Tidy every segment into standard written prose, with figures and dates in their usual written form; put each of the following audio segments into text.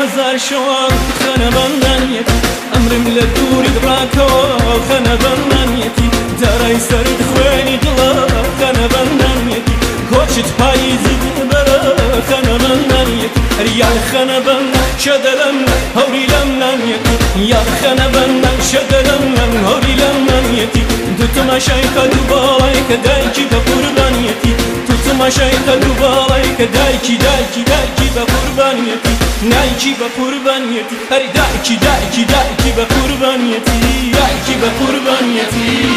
هزار شوان خنا بندانيتي أمرم لدوري دراكو خنا بندانيتي داري سرد خواني دلا خنا بندانيتي كوشت بايزي دبرا خنا بندانيتي ريال خنا بند شدلم هوري لمنانيتي يا خنا بند شدلم هوري لمنانيتي دوتما شايخة دوبالايك دايكي بقربانيتي دوتما شايخة دوبالايك دايكي دايكي دايكي بقربانيتي نايكي بقربانيتي هري دايكي دايكي دايكي بقربانيتي دايكي بقربانيتي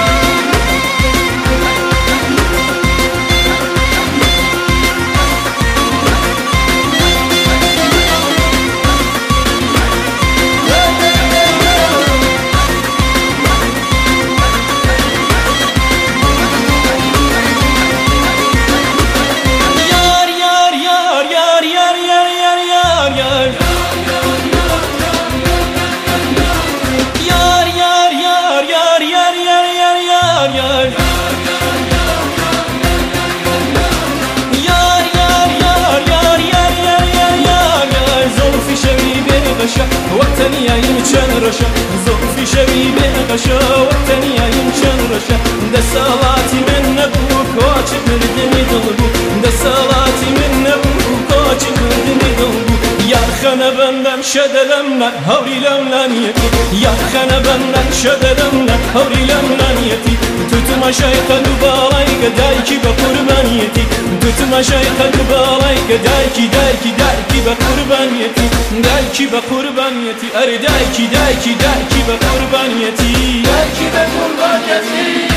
وقتني يمشن رشا زوفي شبيبي غشا وقتني يمشن رشا ده صلاتي من نبوك واجب مردني ضلبوك ده صلاتي من نبوك واجب مردني ضلبوك يا خنا بندم شدلمنا هوري لملانيتي يا خنا بندم شدلمنا هوري لملانيتي توتما شايخة دوبالايك دايكي بقربانيتي توتما شايخة دوبالايك دايكي دايكي دايكي بقربانيتي دايكي بقربانيتي أري دايكي دايكي دايكي بقربانيتي دايكي بقربانيتي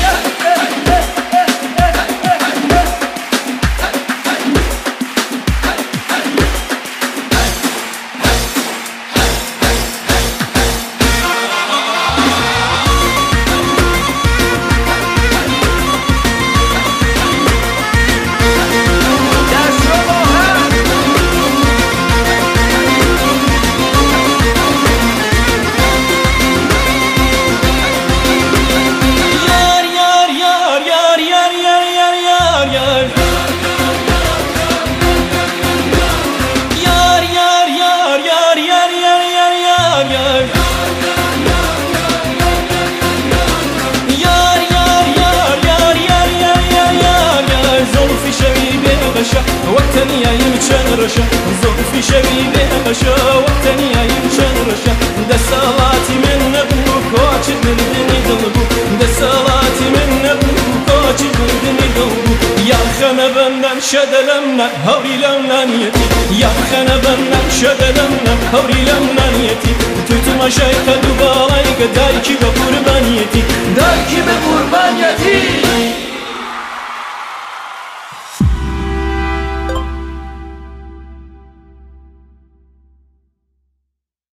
وقتني يمشن رشا زوفي شبيبي غشا وقتني يمشن رشا ده صلاتي من نبوك واجب مردني ضلبوك ده صلاتي من نبوك واجب مردني ضلبوك يا خنا بندم شدلمنا هوري لمنانيتي يا خنا بندم شدلمنا هوري لمنانيتي توتما شايخة دوبالايك دايكي بقربانيتي دايكي بقربانيتي